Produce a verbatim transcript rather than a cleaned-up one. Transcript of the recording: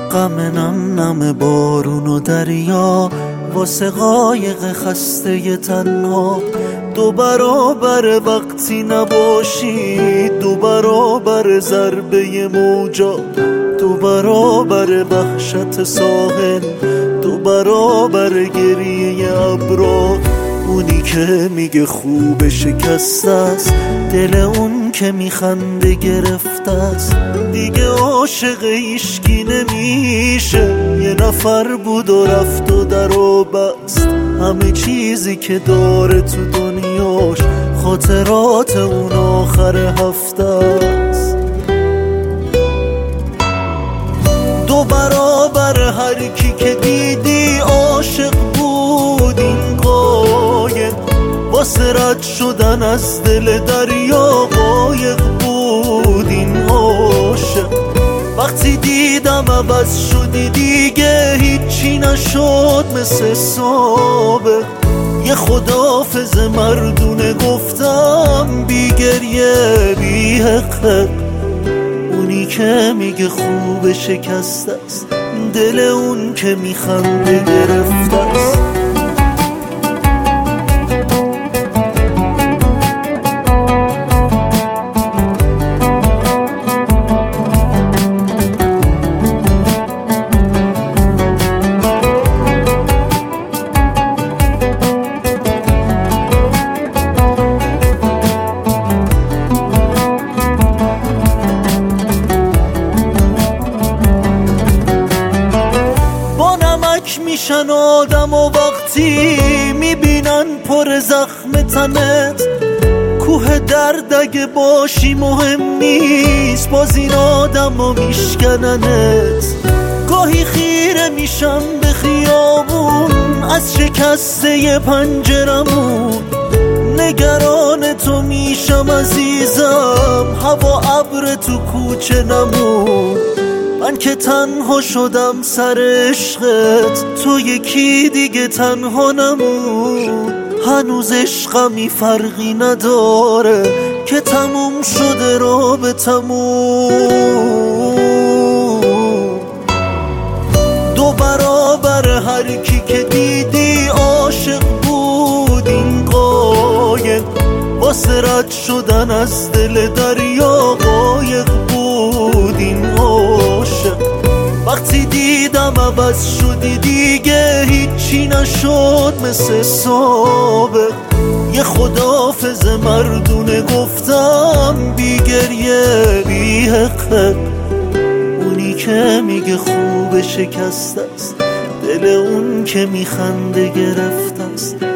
غم نم نم بارون و دریا واسه قایق خسته تنها، دو برابر وقتی نباشی، دو برابر ضربه موجا، دو برابر وحشت ساحل، دو برابر گریه ابرا. اونی که میگه خوب شکسته است، دل اون که میخنده گرفته است. دیگه عاشق هیشکی نمیشه، یه نفر بود و رفت و در و بست. همه چیزی که داره تو دنیاش خاطرات اون آخر هفته است. دو برابر هر کی که دیدی عاشق بود این قایق، واسه رد شدن از دل دریا قایق بود این عاشق. وقتی دیدم عوض شدی دیگه هیچی نشد مثل سابق. یه خداحافظ مردونه گفتم بی گریه بی حقه. اونی که میگه خوب شکسته است، دل اون که میخنده گرفته است. میشن آدم و وقتی میبینن پر زخم تنت، کوه درد اگه باشی مهم نیست، باز این آدم و میشکننت. گاهی خیره میشم به خیابون از شکسته پنجرمون، نگران تو میشم عزیزم، هوا ابر تو کوچه نمون. من که تنها شدم سر عشقت، تو یکی دیگه تنها نمون. هنوز عشقمی فرقی نداره که تموم شده رابطمون. دو برابر هر کی که دیدی عاشق بود این قایق، واسه رد شدن از دل دریا قایق بود این عاشق. وقتی دیدم عوض شدی دیگه هیچی نشد مثل سابق. یه خداحافظ مردونه گفتم بی گریه بی حقه. اونی که میگه خوب شکسته است، دل اون که میخنده گرفته است.